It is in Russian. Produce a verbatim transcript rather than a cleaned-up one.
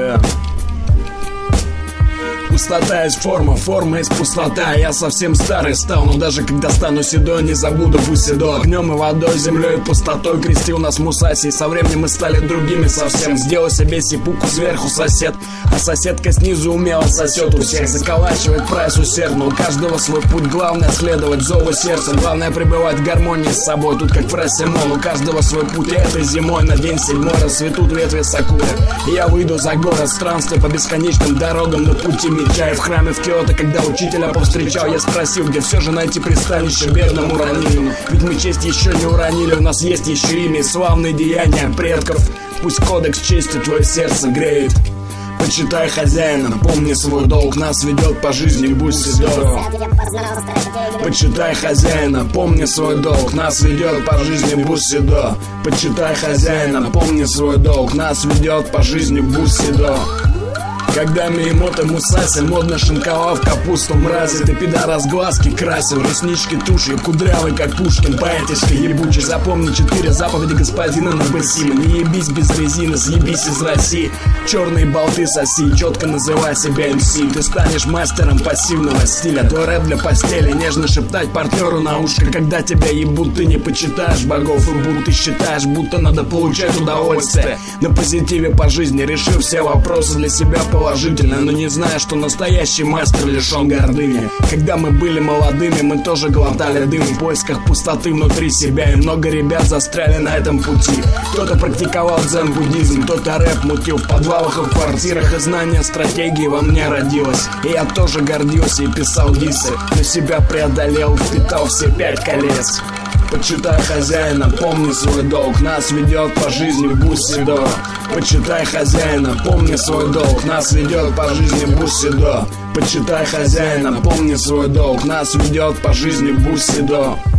Бусидо. Пустота есть форма, форма есть пустота. Я совсем старый стал, но даже когда стану седой, не забуду Бусидо. Огнем и водой, землей и пустотой крестил нас Мусаси. Со временем мы стали другими совсем. Сделал себе сипуку сверху сосед, а соседка снизу умело сосет у всех. Заколачивает прайс усердно, у каждого свой путь. Главное следовать зову сердца, главное пребывать в гармонии с собой. Тут как фраз Симон, у каждого свой путь. И этой зимой на день седьмой расцветут ветви сакуры. И я выйду за город, странствуя по бесконечным дорогам на пути меча. В храме в Киото, когда учителя повстречал, я спросил, где все же найти пристанище бедному ранению. Ведь мы честь еще не уронили, у нас есть еще имя и славные деяния предков. Пусть кодекс чести твое сердце греет. Почитай хозяина, помни свой долг, нас ведет по жизни Бусидо. Почитай хозяина, помни свой долг, нас ведет по жизни Бусидо. Почитай хозяина, помни свой долг, нас ведет по жизни Бусидо. Когда Миемото Мусаси модно шинковал в капусту мрази, ты пидорас глазки красил, реснички тушью, кудрявый как Пушкин, поэтишка ебучий. Запомни четыре заповеди господина Набасима: не ебись без резины, съебись из России. Черные болты соси, четко называй себя эм си. Ты станешь мастером пассивного стиля. Твой рэп для постели, нежно шептать партнеру на ушко. Когда тебя ебут, ты не почитаешь богов и будто ты считаешь, будто надо получать удовольствие. На позитиве по жизни, решив все вопросы для себя положительно, но не зная, что настоящий мастер лишен гордыни. Когда мы были молодыми, мы тоже глотали дым в поисках пустоты внутри себя, и много ребят застряли на этом пути. Кто-то практиковал дзен-буддизм, кто-то рэп мутил в подвалах и в квартирах, и знание стратегии во мне родилось. И я тоже гордился и писал дисы, но себя преодолел, впитал все пять колец. Почитай хозяина, помни свой долг, нас ведет по жизни Бусидо. Почитай хозяина, помни свой долг, нас ведет по жизни Бусидо. Почитай хозяина, помни свой долг, нас ведет по жизни Бусидо.